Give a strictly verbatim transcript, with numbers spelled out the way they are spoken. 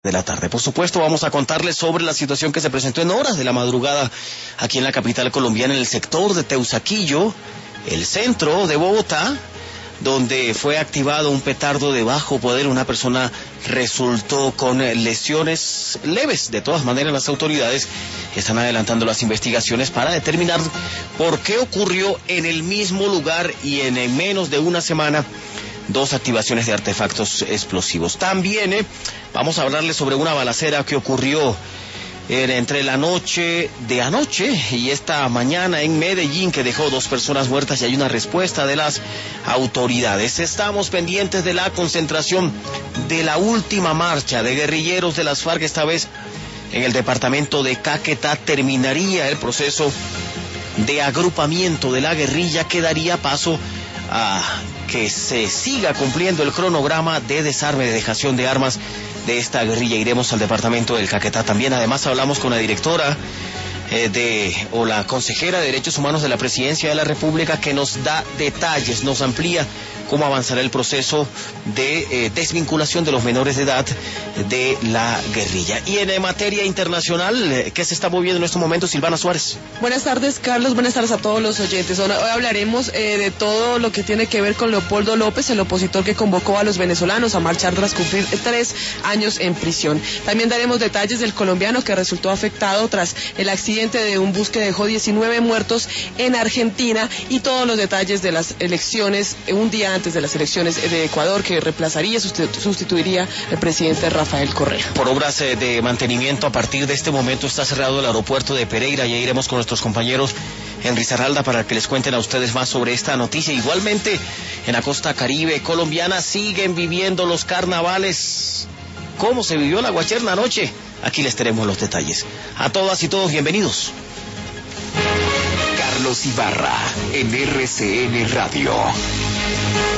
de la tarde. Por supuesto, vamos a contarles sobre la situación que se presentó en horas de la madrugada aquí en la capital colombiana, en el sector de Teusaquillo, el centro de Bogotá, donde fue activado un petardo de bajo poder. Una persona resultó con lesiones leves. De todas maneras, las autoridades están adelantando las investigaciones para determinar por qué ocurrió en el mismo lugar y en menos de una semana dos activaciones de artefactos explosivos. También eh, vamos a hablarles sobre una balacera que ocurrió eh, entre la noche de anoche y esta mañana en Medellín, que dejó dos personas muertas, y hay una respuesta de las autoridades. Estamos pendientes de la concentración de la última marcha de guerrilleros de las FARC, esta vez en el departamento de Caquetá. Terminaría el proceso de agrupamiento de la guerrilla que daría paso a que se siga cumpliendo el cronograma de desarme, de dejación de armas de esta guerrilla. Iremos al departamento del Caquetá también. Además, hablamos con la directora eh, de, o la consejera de Derechos Humanos de la Presidencia de la República, que nos da detalles, nos amplía cómo avanzará el proceso de eh, desvinculación de los menores de edad de la guerrilla. Y en eh, materia internacional, eh, ¿qué se está moviendo en estos momentos, Silvana Suárez? Buenas tardes, Carlos. Buenas tardes a todos los oyentes. Hoy hablaremos eh, de todo lo que tiene que ver con Leopoldo López, el opositor que convocó a los venezolanos a marchar tras cumplir tres años en prisión. También daremos detalles del colombiano que resultó afectado tras el accidente de un bus que dejó diecinueve muertos en Argentina, y todos los detalles de las elecciones un día antes de las elecciones de Ecuador, que reemplazaría, sustituiría al presidente Rafael Correa. Por obras eh, de mantenimiento, a partir de este momento está cerrado el aeropuerto de Pereira. Ya iremos con nuestros compañeros en Risaralda para que les cuenten a ustedes más sobre esta noticia. Igualmente, en la costa caribe colombiana siguen viviendo los carnavales. ¿Cómo se vivió la Guacherna anoche? Aquí les tenemos los detalles. A todas y todos, bienvenidos. Carlos Ibarra, en R C N Radio.